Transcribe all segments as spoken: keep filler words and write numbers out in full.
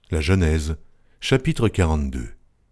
La Genèse, chapitre quarante-deux.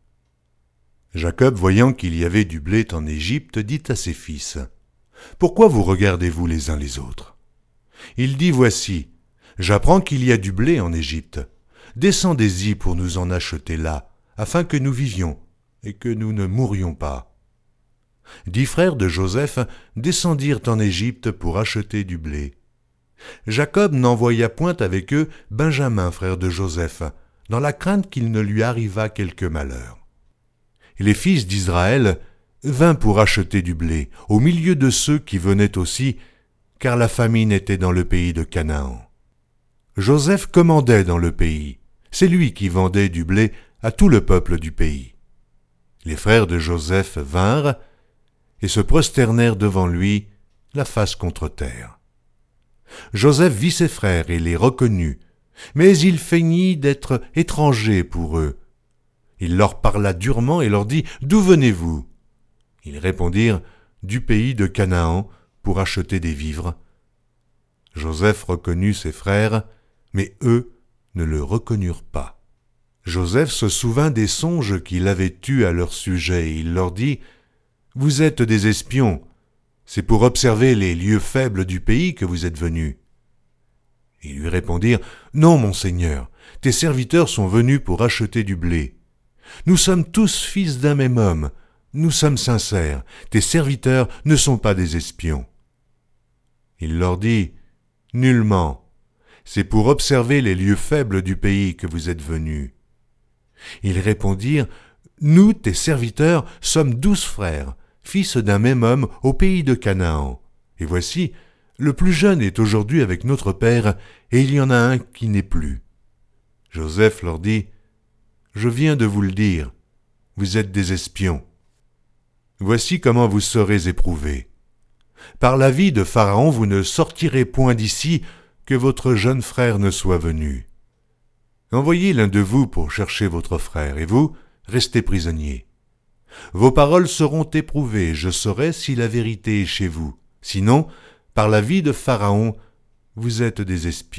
Jacob, voyant qu'il y avait du blé en Égypte, dit à ses fils, « Pourquoi vous regardez-vous les uns les autres ?» Il dit, « Voici, j'apprends qu'il y a du blé en Égypte. Descendez-y pour nous en acheter là, afin que nous vivions et que nous ne mourions pas. » Dix frères de Joseph descendirent en Égypte pour acheter du blé. Jacob n'envoya point avec eux Benjamin, frère de Joseph, dans la crainte qu'il ne lui arrivât quelque malheur. Et les fils d'Israël vinrent pour acheter du blé, au milieu de ceux qui venaient aussi, car la famine était dans le pays de Canaan. Joseph commandait dans le pays, c'est lui qui vendait du blé à tout le peuple du pays. Les frères de Joseph vinrent et se prosternèrent devant lui, la face contre terre. Joseph vit ses frères et les reconnut, mais il feignit d'être étranger pour eux. Il leur parla durement et leur dit, « D'où venez-vous » Ils répondirent, « Du pays de Canaan, pour acheter des vivres. » Joseph reconnut ses frères, mais eux ne le reconnurent pas. Joseph se souvint des songes qu'il avait eus à leur sujet, et il leur dit, « Vous êtes des espions, c'est pour observer les lieux faibles du pays que vous êtes venus. » Ils lui répondirent, « Non, mon Seigneur, tes serviteurs sont venus pour acheter du blé. Nous sommes tous fils d'un même homme, nous sommes sincères, tes serviteurs ne sont pas des espions. » Il leur dit, « Nullement, c'est pour observer les lieux faibles du pays que vous êtes venus. » Ils répondirent, « Nous, tes serviteurs, sommes douze frères, fils d'un même homme au pays de Canaan. Et voici, le plus jeune est aujourd'hui avec notre père, et il y en a un qui n'est plus. » Joseph leur dit, « Je viens de vous le dire, vous êtes des espions. Voici comment vous serez éprouvés. Par la vie de Pharaon, vous ne sortirez point d'ici, que votre jeune frère ne soit venu. Envoyez l'un de vous pour chercher votre frère, et vous, restez prisonniers. Vos paroles seront éprouvées, je saurai si la vérité est chez vous. Sinon, par la vie de Pharaon, vous êtes des espions. »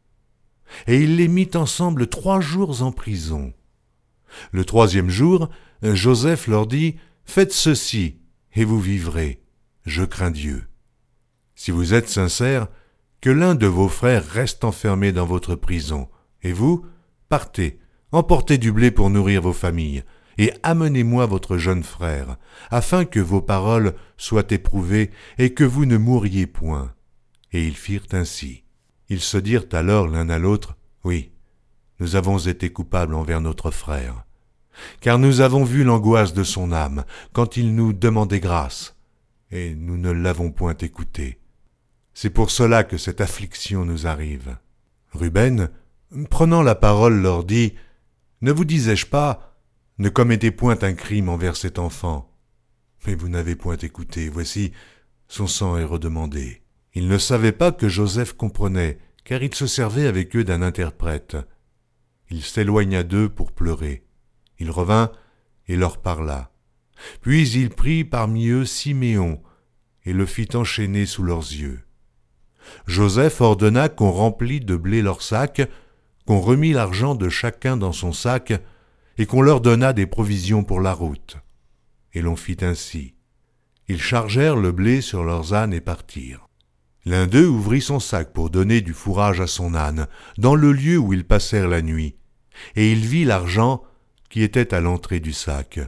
Et il les mit ensemble trois jours en prison. Le troisième jour, Joseph leur dit, « Faites ceci, et vous vivrez. Je crains Dieu. Si vous êtes sincères, que l'un de vos frères reste enfermé dans votre prison, et vous, partez, emportez du blé pour nourrir vos familles, et amenez-moi votre jeune frère, afin que vos paroles soient éprouvées et que vous ne mouriez point. » Et ils firent ainsi. Ils se dirent alors l'un à l'autre, « Oui, nous avons été coupables envers notre frère, car nous avons vu l'angoisse de son âme quand il nous demandait grâce, et nous ne l'avons point écouté. C'est pour cela que cette affliction nous arrive. » Ruben, prenant la parole, leur dit, « Ne vous disais-je pas, ne commettez point un crime envers cet enfant. Mais vous n'avez point écouté, voici, son sang est redemandé. » Ils ne savaient pas que Joseph comprenait, car il se servait avec eux d'un interprète. Il s'éloigna d'eux pour pleurer. Il revint et leur parla. Puis il prit parmi eux Siméon et le fit enchaîner sous leurs yeux. Joseph ordonna qu'on remplît de blé leurs sacs, qu'on remît l'argent de chacun dans son sac, et qu'on leur donna des provisions pour la route. Et l'on fit ainsi. Ils chargèrent le blé sur leurs ânes et partirent. L'un d'eux ouvrit son sac pour donner du fourrage à son âne, dans le lieu où ils passèrent la nuit, et il vit l'argent qui était à l'entrée du sac.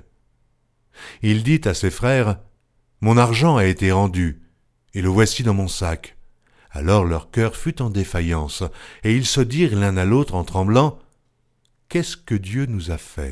Il dit à ses frères, « Mon argent a été rendu, et le voici dans mon sac. » Alors leur cœur fut en défaillance, et ils se dirent l'un à l'autre en tremblant, « Qu'est-ce que Dieu nous a fait ?»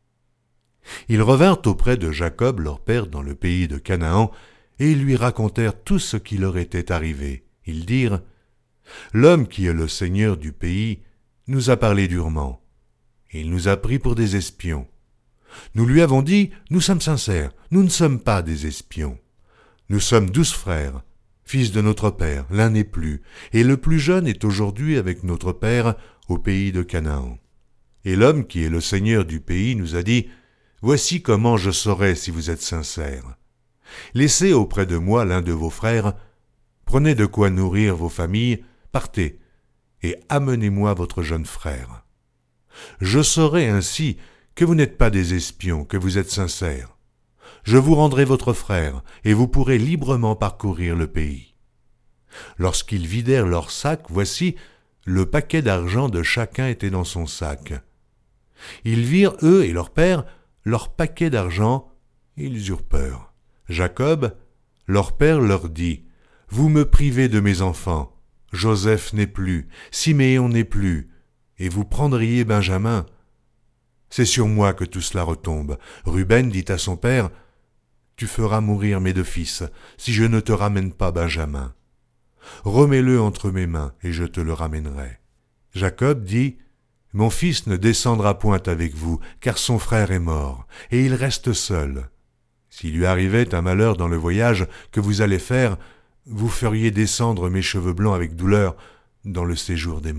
Ils revinrent auprès de Jacob, leur père, dans le pays de Canaan, et ils lui racontèrent tout ce qui leur était arrivé. Ils dirent, « L'homme qui est le seigneur du pays nous a parlé durement. Il nous a pris pour des espions. Nous lui avons dit, nous sommes sincères, nous ne sommes pas des espions. Nous sommes douze frères, fils de notre père, l'un n'est plus, et le plus jeune est aujourd'hui avec notre père au pays de Canaan. Et l'homme qui est le seigneur du pays nous a dit, voici comment je saurai si vous êtes sincères. Laissez auprès de moi l'un de vos frères, prenez de quoi nourrir vos familles, partez, et amenez-moi votre jeune frère. Je saurai ainsi que vous n'êtes pas des espions, que vous êtes sincères. Je vous rendrai votre frère, et vous pourrez librement parcourir le pays. » Lorsqu'ils vidèrent leur sac, voici, le paquet d'argent de chacun était dans son sac. Ils virent, eux et leur père, leur paquet d'argent, et ils eurent peur. Jacob, leur père, leur dit, « Vous me privez de mes enfants. Joseph n'est plus, Siméon n'est plus, et vous prendriez Benjamin. C'est sur moi que tout cela retombe. » Ruben dit à son père, « Tu feras mourir mes deux fils, si je ne te ramène pas Benjamin. Remets-le entre mes mains, et je te le ramènerai. » Jacob dit, « Mon fils ne descendra point avec vous, car son frère est mort, et il reste seul. S'il lui arrivait un malheur dans le voyage que vous allez faire, vous feriez descendre mes cheveux blancs avec douleur dans le séjour des morts. »